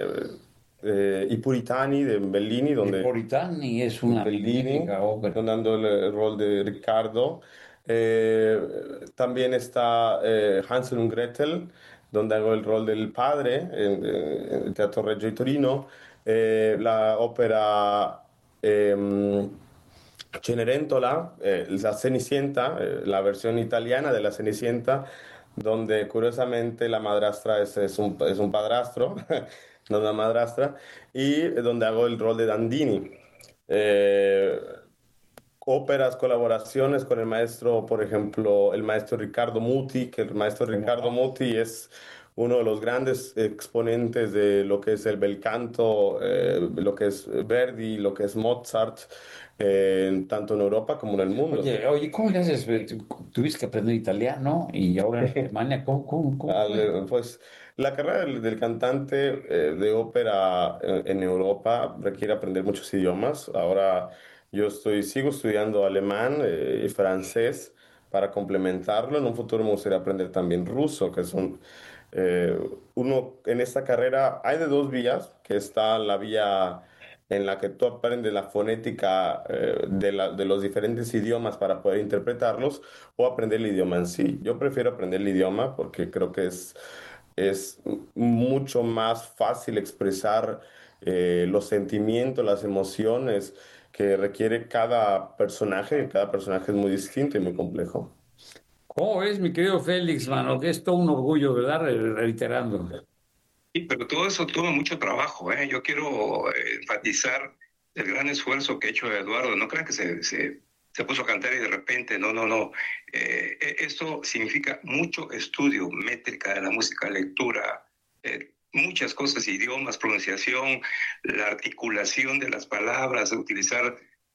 I Puritani de Bellini, donde I Puritani es una magnífica ópera, donde ando el rol de Riccardo. También está Hansel und Gretel, donde hago el rol del padre en el Teatro Regio di Torino. La ópera Cenerentola, la Cenicienta, la versión italiana de la Cenicienta, donde curiosamente la madrastra es un padrastro, no una madrastra, y donde hago el rol de Dandini. Óperas, colaboraciones con el maestro, por ejemplo, el maestro Riccardo Muti, que el maestro Riccardo Muti es uno de los grandes exponentes de lo que es el bel canto, lo que es Verdi, lo que es Mozart, tanto en Europa como en el mundo. Oye, ¿cómo le haces? Tuviste que aprender italiano y ahora en Alemania, ¿cómo? Pues la carrera del cantante de ópera en Europa requiere aprender muchos idiomas. Ahora yo sigo estudiando alemán y francés para complementarlo. En un futuro me gustaría aprender también ruso, que es uno en esta carrera hay de dos vías, que está la vía en la que tú aprendes la fonética de los diferentes idiomas para poder interpretarlos, o aprender el idioma en sí. Yo prefiero aprender el idioma porque creo que es mucho más fácil expresar los sentimientos, las emociones que requiere cada personaje. Cada personaje es muy distinto y muy complejo. ¿Cómo ves, mi querido Félix, mano? Que es todo un orgullo, ¿verdad? Reiterando. Sí, pero todo eso toma mucho trabajo, ¿eh? Yo quiero enfatizar el gran esfuerzo que ha hecho Eduardo. No crean que se puso a cantar y de repente, no. Esto significa mucho estudio, métrica de la música, lectura, muchas cosas, idiomas, pronunciación, la articulación de las palabras, utilizar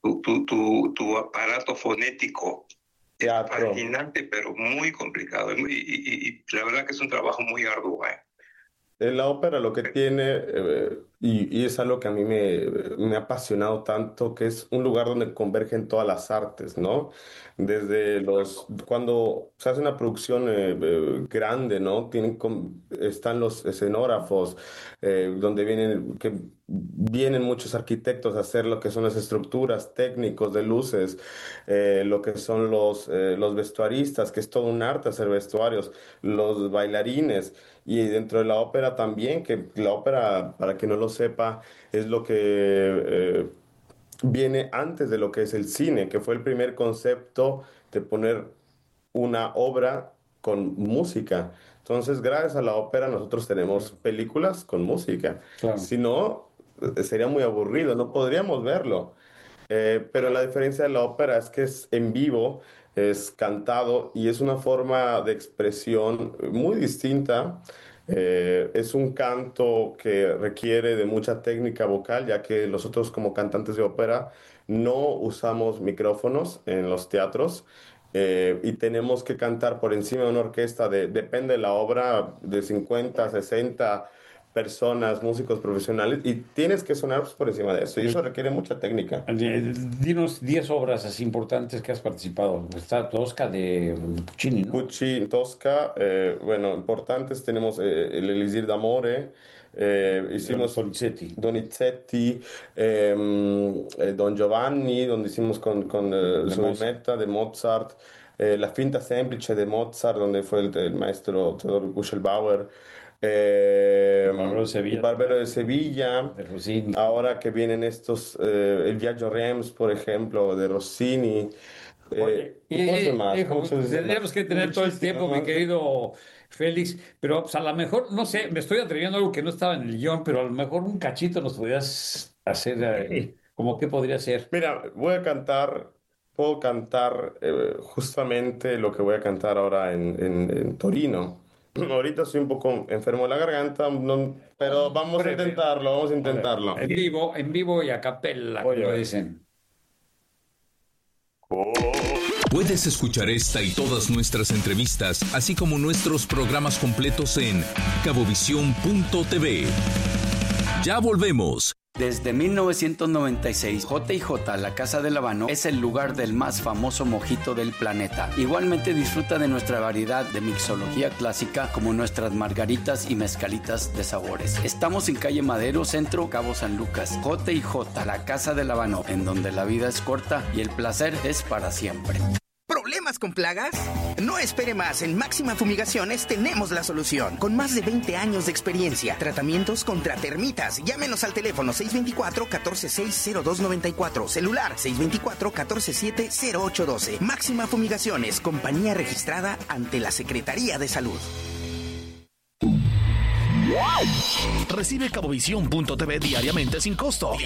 tu aparato fonético. Teatro. Fascinante, pero muy complicado. Y la verdad que es un trabajo muy arduo, ¿eh? La ópera lo que tiene, y es algo que a mí me ha apasionado tanto, que es un lugar donde convergen todas las artes, ¿no? Desde cuando se hace una producción grande, ¿no? Están los escenógrafos, donde vienen muchos arquitectos a hacer lo que son las estructuras, técnicos de luces, lo que son los vestuaristas, que es todo un arte hacer vestuarios, los bailarines. Y dentro de la ópera también, que la ópera, para quien no lo sepa, es lo que viene antes de lo que es el cine, que fue el primer concepto de poner una obra con música. Entonces, gracias a la ópera nosotros tenemos películas con música. Claro. Si no, sería muy aburrido, no podríamos verlo. Pero la diferencia de la ópera es que es en vivo, es cantado y es una forma de expresión muy distinta. Es un canto que requiere de mucha técnica vocal, ya que nosotros como cantantes de ópera no usamos micrófonos en los teatros, y tenemos que cantar por encima de una orquesta depende de la obra, de 50, 60 personas, músicos profesionales, y tienes que sonar por encima de eso, y eso requiere mucha técnica. Dinos 10 obras así importantes que has participado. Está Tosca de Puccini, ¿no? Puccini, Tosca, bueno, importantes tenemos el Elisir d'Amore, hicimos Donizetti, Don Giovanni, donde hicimos con Sonata de Mozart, La Finta Semplice de Mozart, donde fue el maestro Theodor Kuchelbauer, Barbero de Sevilla, ahora que vienen estos, el Viaggio Rems, por ejemplo, de Rossini. Tendríamos que tener todo el tiempo, mi querido Félix, pero pues, a lo mejor, no sé, me estoy atreviendo a algo que no estaba en el guión, pero a lo mejor un cachito nos podrías hacer, como que podría ser. Mira, puedo cantar justamente lo que voy a cantar ahora en Torino. Ahorita estoy un poco enfermo de la garganta, pero vamos a intentarlo. En vivo y a capella, como dicen. Puedes escuchar esta y todas nuestras entrevistas, así como nuestros programas completos en cabovisión.tv. Ya volvemos. Desde 1996, J&J, la Casa del Habano, es el lugar del más famoso mojito del planeta. Igualmente disfruta de nuestra variedad de mixología clásica, como nuestras margaritas y mezcalitas de sabores. Estamos en calle Madero, Centro, Cabo San Lucas. J&J, la Casa del Habano, en donde la vida es corta y el placer es para siempre. ¿Problemas con plagas? No espere más, en Máxima Fumigaciones tenemos la solución. Con más de 20 años de experiencia, tratamientos contra termitas. Llámenos al teléfono 624-146-0294, celular 624-147-0812. Máxima Fumigaciones, compañía registrada ante la Secretaría de Salud. Recibe Cabovisión.tv diariamente sin costo.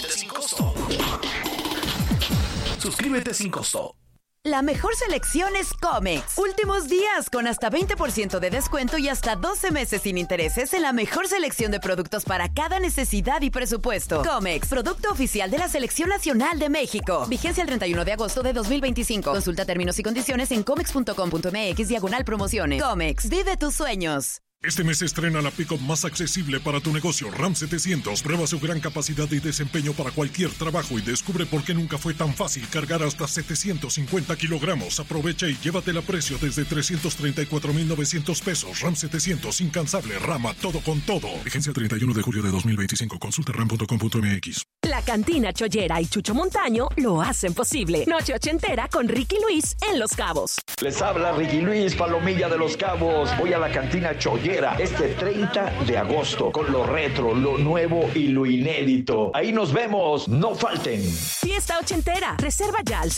Suscríbete sin costo. La mejor selección es Comex. Últimos días con hasta 20% de descuento y hasta 12 meses sin intereses en la mejor selección de productos para cada necesidad y presupuesto. Comex, producto oficial de la Selección Nacional de México. Vigencia el 31 de agosto de 2025. Consulta términos y condiciones en comex.com.mx/promociones. Comex, vive tus sueños. Este mes estrena la pick-up más accesible para tu negocio, Ram 700. Prueba su gran capacidad y desempeño para cualquier trabajo y descubre por qué nunca fue tan fácil cargar hasta 750 kilogramos. Aprovecha y llévatela a precio desde 334,900 pesos. Ram 700, incansable, Rama, todo con todo. Vigencia el 31 de julio de 2025. Consulta ram.com.mx. La Cantina Chollera y Chucho Montaño lo hacen posible. Noche ochentera con Ricky Luis en Los Cabos. Les habla Ricky Luis, Palomilla de Los Cabos. Voy a la Cantina Chollera este 30 de agosto con lo retro, lo nuevo y lo inédito. Ahí nos vemos, no falten. Fiesta ochentera. Reserva ya al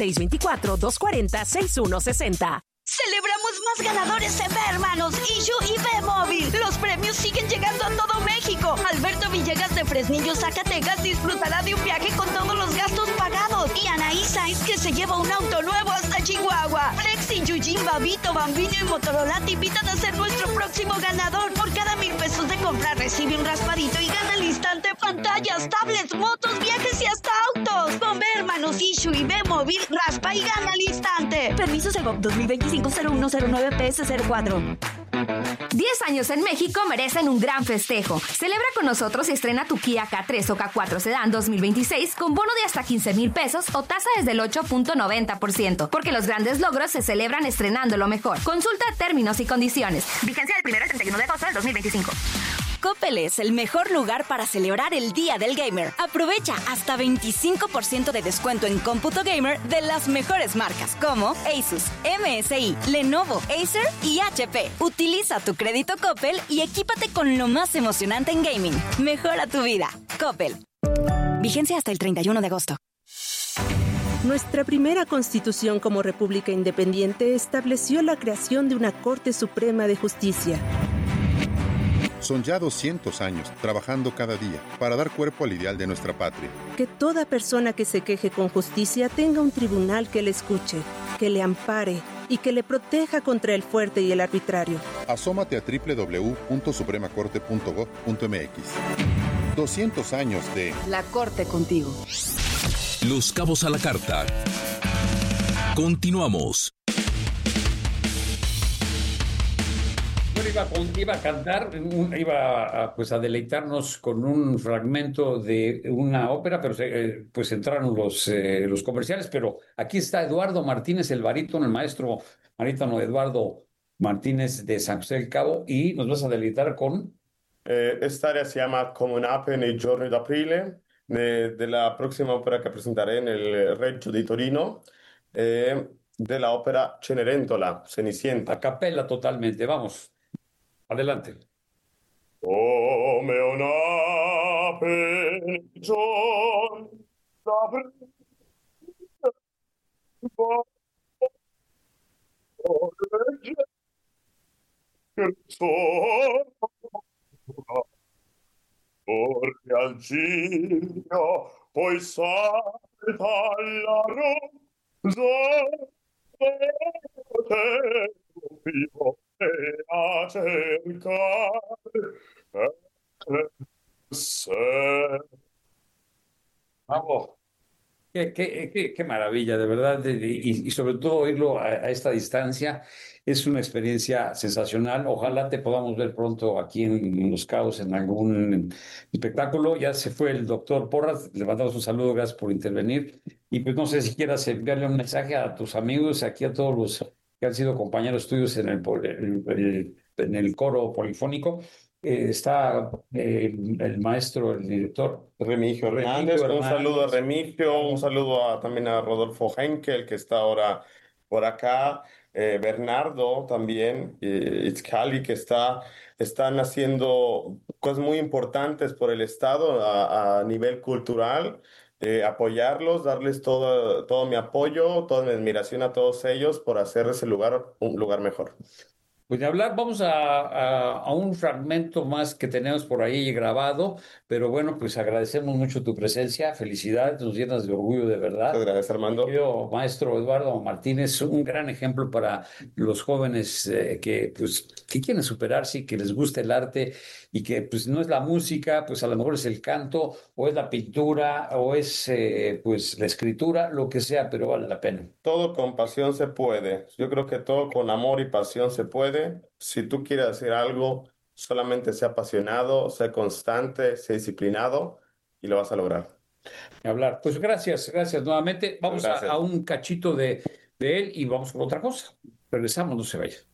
624-240-6160. Celebramos más ganadores en B, hermanos. Ishu y B Móvil. Los premios siguen llegando a todo México. Alberto Villegas de Fresnillo, Zacatecas, disfrutará de un viaje con todos los gastos pagados. Y Anaí Sainz, que se lleva un auto nuevo hasta Chihuahua. Flexi, Yujin, Babito, Bambino y Motorola te invitan a ser nuestro próximo ganador. Por cada 1,000 pesos de compra recibe un raspadito y gana al instante pantallas, tablets, motos, viajes y hasta autos. Con B, hermanos, Ishu y B Móvil, raspa y gana al instante. Permiso Segov 2025-0109-PS04. 10 años en México merecen un gran festejo. Celebra con nosotros y estrena tu Kia K3 o K4 Sedan 2026 con bono de hasta 15,000 pesos o tasa desde el 8.90%. Porque los grandes logros se celebran estrenando lo mejor. Consulta términos y condiciones. Vigencia del 1 al 31 de agosto del 2025. Coppel es el mejor lugar para celebrar el Día del Gamer. Aprovecha hasta 25% de descuento en cómputo gamer de las mejores marcas como Asus, MSI, Lenovo, Acer y HP. Utiliza tu crédito Coppel y equípate con lo más emocionante en gaming. Mejora tu vida. Coppel. Vigencia hasta el 31 de agosto. Nuestra primera constitución como república independiente estableció la creación de una Corte Suprema de Justicia. Son ya 200 años trabajando cada día para dar cuerpo al ideal de nuestra patria. Que toda persona que se queje con justicia tenga un tribunal que le escuche, que le ampare y que le proteja contra el fuerte y el arbitrario. Asómate a www.supremacorte.gov.mx. 200 años de La Corte contigo. Los Cabos a la Carta. Continuamos. Iba a cantar, iba a deleitarnos con un fragmento de una ópera, pero pues entraron los comerciales, pero aquí está Eduardo Martínez, el barítono, el maestro barítono Eduardo Martínez de San José del Cabo, y nos vas a deleitar con... Esta área se llama Comun'Ape nei giorni d'aprile, de la próxima ópera que presentaré en el Reggio di Torino, de la ópera Cenerentola, Cenicienta. A capella totalmente, vamos. Adelante. Come un'ape nei giorni d'aprile, corre al ciglio, poi salta alla rosa, a cercare Vamos. Qué maravilla, de verdad, y sobre todo oírlo a esta distancia es una experiencia sensacional. Ojalá te podamos ver pronto aquí en Los Cabos en algún espectáculo. Ya se fue el doctor Porras, le mandamos un saludo, gracias por intervenir. Y pues no sé si quieras enviarle un mensaje a tus amigos, aquí a todos los que han sido compañeros tuyos en el coro polifónico. Está el maestro, el director Remigio Hernández. Un saludo a Remigio, un saludo también a Rodolfo Henkel, que está ahora por acá. Bernardo también, Itzcali, que están haciendo cosas muy importantes por el Estado a nivel cultural. Apoyarlos, darles todo mi apoyo, toda mi admiración a todos ellos por hacer ese lugar un lugar mejor. Pues de hablar, vamos a un fragmento más que tenemos por ahí grabado, pero bueno, pues agradecemos mucho tu presencia, felicidades, nos llenas de orgullo de verdad. Muchas gracias, Armando. Yo, maestro Eduardo Martínez, un gran ejemplo para los jóvenes que quieren superarse y que les gusta el arte y que pues no es la música, pues a lo mejor es el canto o es la pintura o es pues la escritura, lo que sea, pero vale la pena. Todo con pasión se puede. Yo creo que todo con amor y pasión se puede. Si tú quieres hacer algo, solamente sea apasionado, sea constante, sea disciplinado y lo vas a lograr. Hablar. Pues gracias nuevamente. Vamos a un cachito de él y vamos con otra cosa. Regresamos, no se vaya.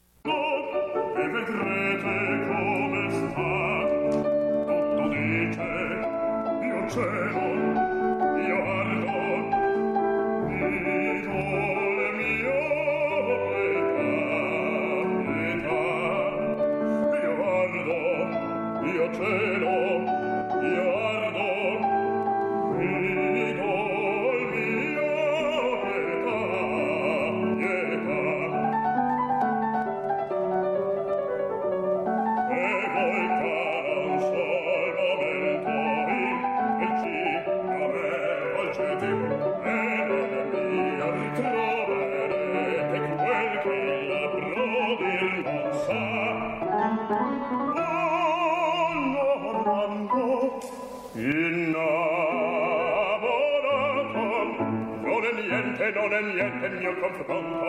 Non è niente il mio confronto.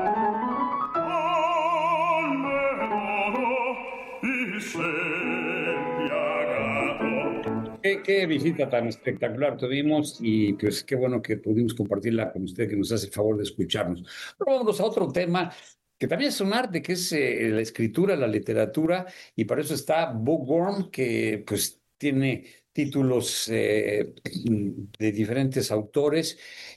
Qué visita tan espectacular tuvimos y pues qué bueno que pudimos compartirla con usted que nos hace el favor de escucharnos. Pero vámonos a otro tema que también es un arte, que es la escritura, la literatura, y para eso está Bookworm, que pues tiene títulos de diferentes autores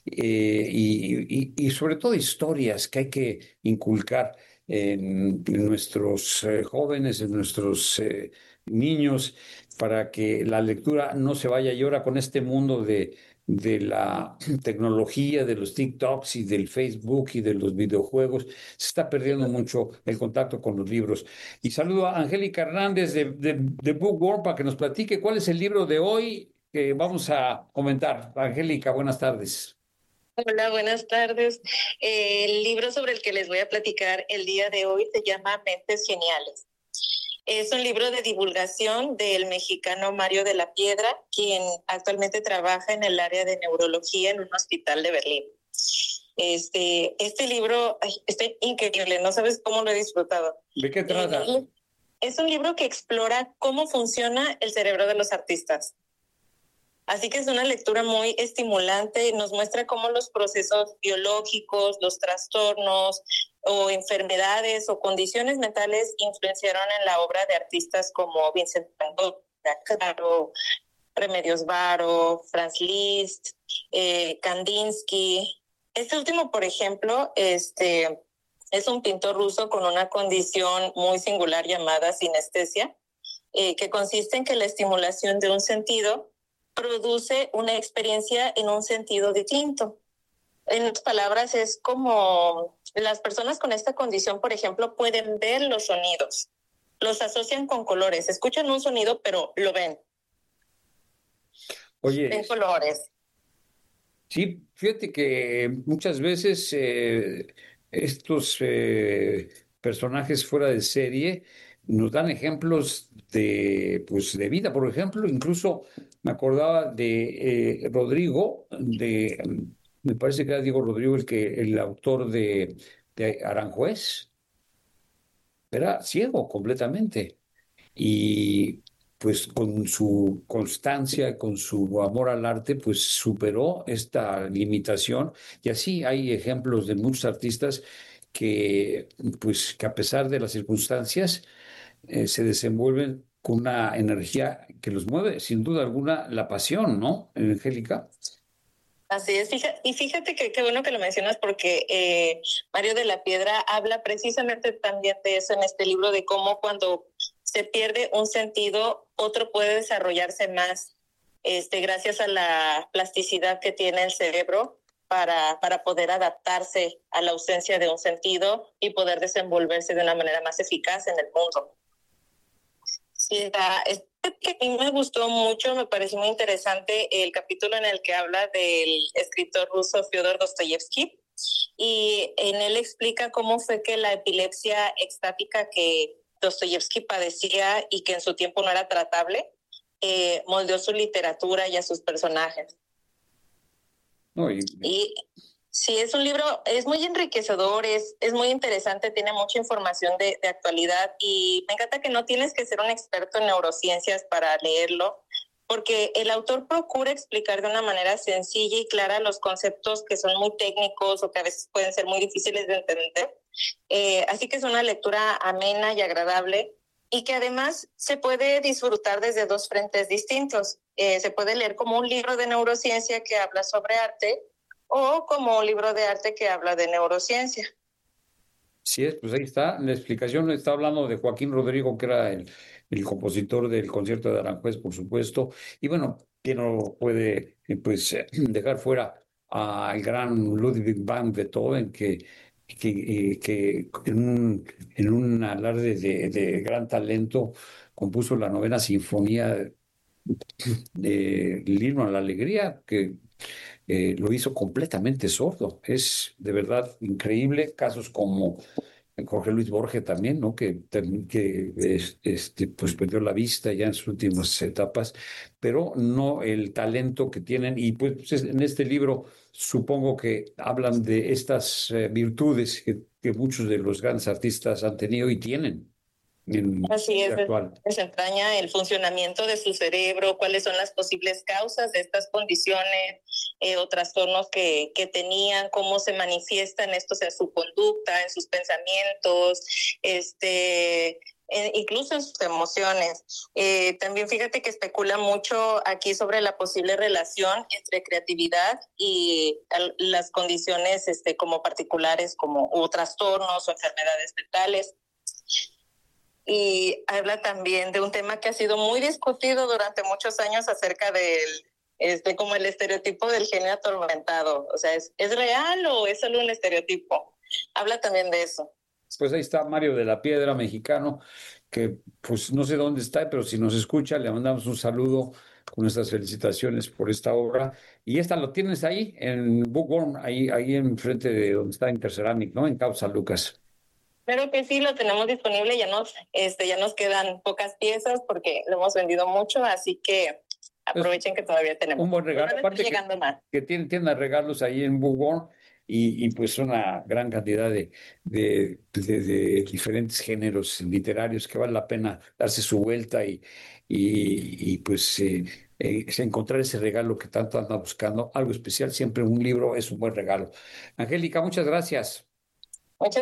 y sobre todo historias que hay que inculcar en nuestros jóvenes, en nuestros niños, para que la lectura no se vaya. Y ahora con este mundo de la tecnología, de los TikToks y del Facebook y de los videojuegos, se está perdiendo mucho el contacto con los libros. Y saludo a Angélica Hernández de Bookworm para que nos platique cuál es el libro de hoy que vamos a comentar. Angélica, buenas tardes. Hola, buenas tardes. El libro sobre el que les voy a platicar el día de hoy se llama Mentes Geniales. Es un libro de divulgación del mexicano Mario de la Piedra, quien actualmente trabaja en el área de neurología en un hospital de Berlín. Este libro está increíble, no sabes cómo lo he disfrutado. ¿De qué trata? Es un libro que explora cómo funciona el cerebro de los artistas. Así que es una lectura muy estimulante, nos muestra cómo los procesos biológicos, los trastornos o enfermedades o condiciones mentales influenciaron en la obra de artistas como Vincent Van Gogh, Remedios Varo, Franz Liszt, Kandinsky. Este último, por ejemplo, es un pintor ruso con una condición muy singular llamada sinestesia, que consiste en que la estimulación de un sentido produce una experiencia en un sentido distinto. En otras palabras, es como las personas con esta condición, por ejemplo, pueden ver los sonidos, los asocian con colores, escuchan un sonido, pero lo ven. Oye, ven colores. Sí, fíjate que muchas veces estos personajes fuera de serie nos dan ejemplos de vida. Por ejemplo, incluso me acordaba de Rodrigo, me parece que era Diego Rodrigo el autor de Aranjuez. Era ciego completamente. Y pues con su constancia, con su amor al arte, pues superó esta limitación. Y así hay ejemplos de muchos artistas que a pesar de las circunstancias, se desenvuelven con una energía que los mueve, sin duda alguna, la pasión, ¿no, Angélica? Así es, y fíjate que qué bueno que lo mencionas porque Mario de la Piedra habla precisamente también de eso en este libro, de cómo cuando se pierde un sentido, otro puede desarrollarse más, gracias a la plasticidad que tiene el cerebro para poder adaptarse a la ausencia de un sentido y poder desenvolverse de una manera más eficaz en el mundo. Sí, que a mí me gustó mucho, me pareció muy interesante el capítulo en el que habla del escritor ruso Fyodor Dostoyevsky, y en él explica cómo fue que la epilepsia extática que Dostoyevsky padecía y que en su tiempo no era tratable, moldeó su literatura y a sus personajes. No, y sí, es un libro, es muy enriquecedor, es muy interesante, tiene mucha información de actualidad, y me encanta que no tienes que ser un experto en neurociencias para leerlo, porque el autor procura explicar de una manera sencilla y clara los conceptos que son muy técnicos o que a veces pueden ser muy difíciles de entender. Así que es una lectura amena y agradable, y que además se puede disfrutar desde dos frentes distintos. Se puede leer como un libro de neurociencia que habla sobre arte, o como un libro de arte que habla de neurociencia. Sí, pues ahí está. La explicación está hablando de Joaquín Rodrigo, que era el compositor del concierto de Aranjuez, por supuesto. Y bueno, que no puede dejar fuera al gran Ludwig van Beethoven, que en un alarde de gran talento compuso la novena sinfonía del himno a la alegría, que lo hizo completamente sordo. Es de verdad increíble. Casos como Jorge Luis Borges también, ¿no? Que pues perdió la vista ya en sus últimas etapas, pero no el talento que tienen. Y pues en este libro supongo que hablan de estas virtudes que muchos de los grandes artistas han tenido y tienen. Así es, desentraña el funcionamiento de su cerebro, cuáles son las posibles causas de estas condiciones o trastornos que tenían, cómo se manifiestan estos en su conducta, en sus pensamientos, incluso en sus emociones. También fíjate que especula mucho aquí sobre la posible relación entre creatividad y las condiciones como particulares, como o trastornos o enfermedades mentales. Y habla también de un tema que ha sido muy discutido durante muchos años acerca del como el estereotipo del genio atormentado. O sea, ¿es real o es solo un estereotipo? Habla también de eso. Pues ahí está Mario de la Piedra, mexicano, que pues no sé dónde está, pero si nos escucha, le mandamos un saludo con nuestras felicitaciones por esta obra. Y esta lo tienes ahí, en Bookworm, ahí enfrente de donde está Interceramic, ¿no? En Cabo San Lucas. Claro que sí, lo tenemos disponible, ya nos quedan pocas piezas porque lo hemos vendido mucho, así que aprovechen que todavía tenemos. Un buen regalo, aparte que tiene regalos ahí en Bookworm y pues una gran cantidad de diferentes géneros literarios que vale la pena darse su vuelta y pues encontrar ese regalo que tanto anda buscando, algo especial. Siempre un libro es un buen regalo. Angélica, muchas gracias.